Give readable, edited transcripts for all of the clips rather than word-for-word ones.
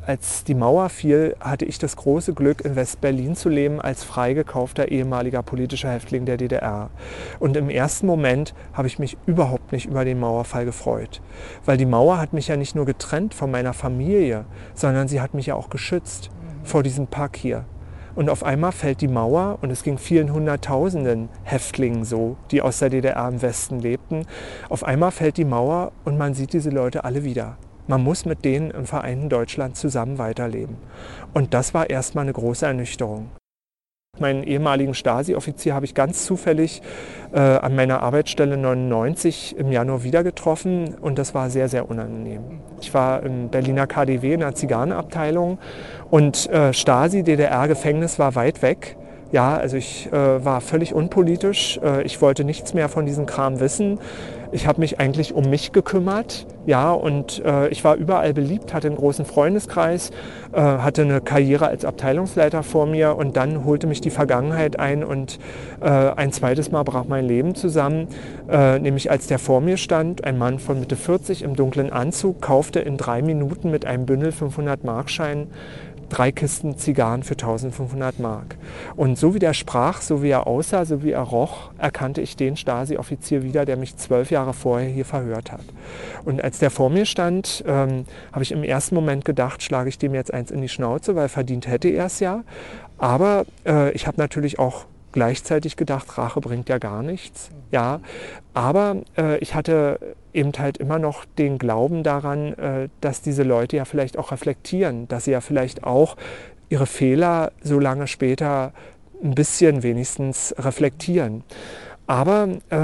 als die Mauer fiel, hatte ich das große Glück, in West-Berlin zu leben als freigekaufter ehemaliger politischer Häftling der DDR. Und im ersten Moment habe ich mich überhaupt nicht über den Mauerfall gefreut. Weil die Mauer hat mich ja nicht nur getrennt von meiner Familie, sondern sie hat mich ja auch geschützt vor diesem Pack hier. Und auf einmal fällt die Mauer, und es ging vielen Hunderttausenden Häftlingen so, die aus der DDR im Westen lebten. Auf einmal fällt die Mauer und man sieht diese Leute alle wieder. Man muss mit denen im vereinten Deutschland zusammen weiterleben. Und das war erstmal eine große Ernüchterung. Meinen ehemaligen Stasi-Offizier habe ich ganz zufällig an meiner Arbeitsstelle 99 im Januar wieder getroffen und das war sehr, sehr unangenehm. Ich war im Berliner KaDeWe in der Zigarrenabteilung und Stasi, DDR-Gefängnis war weit weg. Ja, also ich war völlig unpolitisch. Ich wollte nichts mehr von diesem Kram wissen. Ich habe mich eigentlich um mich gekümmert, ja, und ich war überall beliebt, hatte einen großen Freundeskreis, hatte eine Karriere als Abteilungsleiter vor mir und dann holte mich die Vergangenheit ein und ein zweites Mal brach mein Leben zusammen, nämlich als der vor mir stand, ein Mann von Mitte 40 im dunklen Anzug, kaufte in 3 Minuten mit einem Bündel 500-Mark-Scheinen 3 Kisten Zigarren für 1500 Mark. Und so wie der sprach, so wie er aussah, so wie er roch, erkannte ich den Stasi-Offizier wieder, der mich 12 Jahre vorher hier verhört hat. Und als der vor mir stand, habe ich im ersten Moment gedacht, schlage ich dem jetzt eins in die Schnauze, weil verdient hätte er es ja. Aber ich habe natürlich auch gleichzeitig gedacht, Rache bringt ja gar nichts. Ja, aber ich hatte eben halt immer noch den Glauben daran, dass diese Leute ja vielleicht auch reflektieren, dass sie ja vielleicht auch ihre Fehler so lange später ein bisschen wenigstens reflektieren. Aber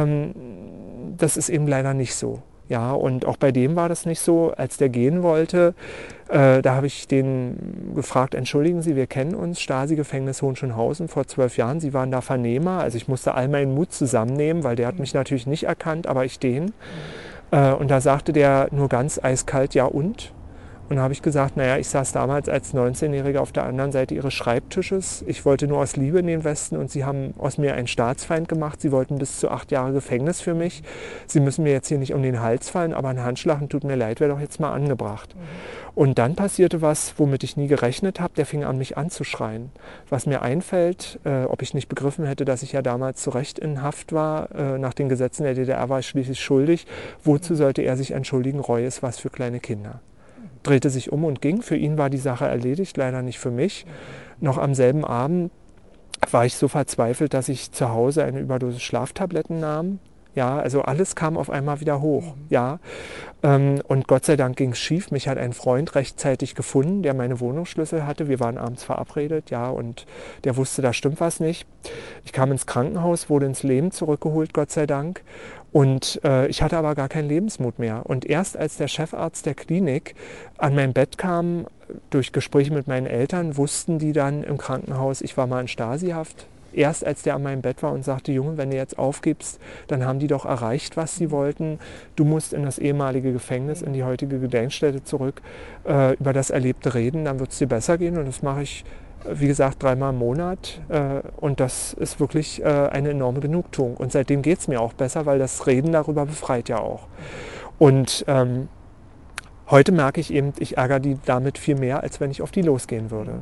das ist eben leider nicht so. Ja, und auch bei dem war das nicht so. Als der gehen wollte, da habe ich den gefragt, entschuldigen Sie, wir kennen uns, Stasi-Gefängnis Hohenschönhausen vor 12 Jahren, Sie waren da Vernehmer. Also ich musste all meinen Mut zusammennehmen, weil der hat mich natürlich nicht erkannt, aber ich den. Und da sagte der nur ganz eiskalt, ja und? Und da habe ich gesagt, naja, ich saß damals als 19-Jähriger auf der anderen Seite ihres Schreibtisches. Ich wollte nur aus Liebe in den Westen und sie haben aus mir einen Staatsfeind gemacht. Sie wollten bis zu 8 Jahre Gefängnis für mich. Sie müssen mir jetzt hier nicht um den Hals fallen, aber ein Handschlagen, tut mir leid, wäre doch jetzt mal angebracht. Und dann passierte was, womit ich nie gerechnet habe. Der fing an, mich anzuschreien. Was mir einfällt, ob ich nicht begriffen hätte, dass ich ja damals zu Recht in Haft war, nach den Gesetzen der DDR war ich schließlich schuldig. Wozu sollte er sich entschuldigen? Reue ist was für kleine Kinder. Drehte sich um und ging. Für ihn war die Sache erledigt, leider nicht für mich. Noch am selben Abend war ich so verzweifelt, dass ich zu Hause eine Überdosis Schlaftabletten nahm. Ja, also alles kam auf einmal wieder hoch. Ja. Und Gott sei Dank ging es schief. Mich hat ein Freund rechtzeitig gefunden, der meine Wohnungsschlüssel hatte. Wir waren abends verabredet, ja, und der wusste, da stimmt was nicht. Ich kam ins Krankenhaus, wurde ins Leben zurückgeholt, Gott sei Dank. Und ich hatte aber gar keinen Lebensmut mehr. Und erst als der Chefarzt der Klinik an mein Bett kam, durch Gespräche mit meinen Eltern, wussten die dann im Krankenhaus, ich war mal in Stasi-Haft. Erst als der an meinem Bett war und sagte, Junge, wenn du jetzt aufgibst, dann haben die doch erreicht, was sie wollten. Du musst in das ehemalige Gefängnis, in die heutige Gedenkstätte zurück, über das Erlebte reden, dann wird es dir besser gehen. Und das mache ich, wie gesagt, 3-mal im Monat. Und das ist wirklich eine enorme Genugtuung. Und seitdem geht es mir auch besser, weil das Reden darüber befreit ja auch. Und heute merke ich eben, ich ärgere die damit viel mehr, als wenn ich auf die losgehen würde.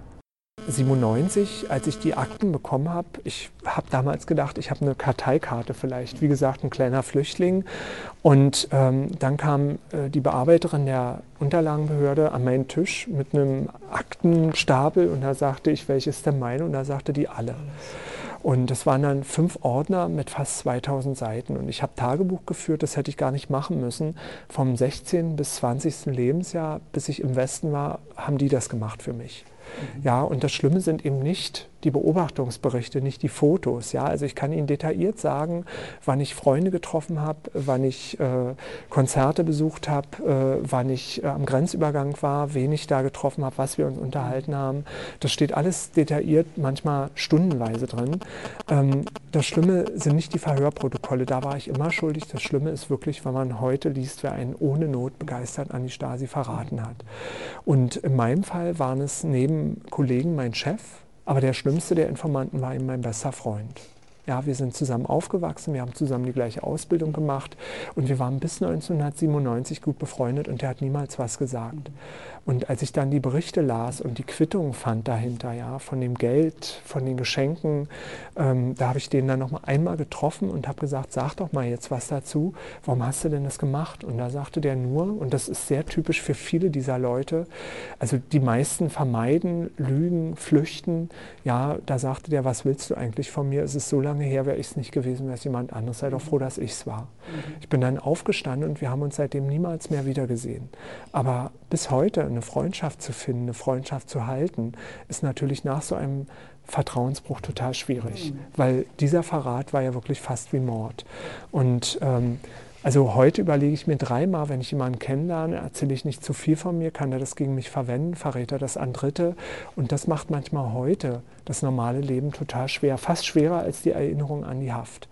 97, als ich die Akten bekommen habe, ich habe damals gedacht, ich habe eine Karteikarte vielleicht, wie gesagt, ein kleiner Flüchtling. Und dann kam die Bearbeiterin der Unterlagenbehörde an meinen Tisch mit einem Aktenstapel und da sagte ich, welches ist denn meine? Und da sagte die alle. Und das waren dann 5 Ordner mit fast 2000 Seiten. Und ich habe Tagebuch geführt, das hätte ich gar nicht machen müssen. Vom 16. bis 20. Lebensjahr, bis ich im Westen war, haben die das gemacht für mich. Ja, und das Schlimme sind eben nicht die Beobachtungsberichte, nicht die Fotos. Ja, also ich kann Ihnen detailliert sagen, wann ich Freunde getroffen habe, wann ich Konzerte besucht habe, wann ich am Grenzübergang war, wen ich da getroffen habe, was wir uns unterhalten haben. Das steht alles detailliert, manchmal stundenweise drin. Das Schlimme sind nicht die Verhörprotokolle, da war ich immer schuldig. Das Schlimme ist wirklich, wenn man heute liest, wer einen ohne Not begeistert an die Stasi verraten hat. Und in meinem Fall waren es neben Kollegen mein Chef, aber der schlimmste der Informanten war eben mein bester Freund. Ja, wir sind zusammen aufgewachsen, wir haben zusammen die gleiche Ausbildung gemacht und wir waren bis 1997 gut befreundet und der hat niemals was gesagt. Und als ich dann die Berichte las und die Quittung fand dahinter, ja, von dem Geld, von den Geschenken, da habe ich den dann noch mal einmal getroffen und habe gesagt, sag doch mal jetzt was dazu, warum hast du denn das gemacht? Und da sagte der nur, und das ist sehr typisch für viele dieser Leute, also die meisten vermeiden, lügen, flüchten, ja, da sagte der, was willst du eigentlich von mir? Es ist so lange her, wäre ich es nicht gewesen, wäre es jemand anderes, sei doch froh, dass ich es war. Ich bin dann aufgestanden und wir haben uns seitdem niemals mehr wiedergesehen. Aber bis heute eine Freundschaft zu finden, eine Freundschaft zu halten, ist natürlich nach so einem Vertrauensbruch total schwierig, weil dieser Verrat war ja wirklich fast wie Mord. Und also heute überlege ich mir dreimal, wenn ich jemanden kennenlerne, erzähle ich nicht zu viel von mir, kann er das gegen mich verwenden, verrät er das an Dritte. Und das macht manchmal heute das normale Leben total schwer, fast schwerer als die Erinnerung an die Haft.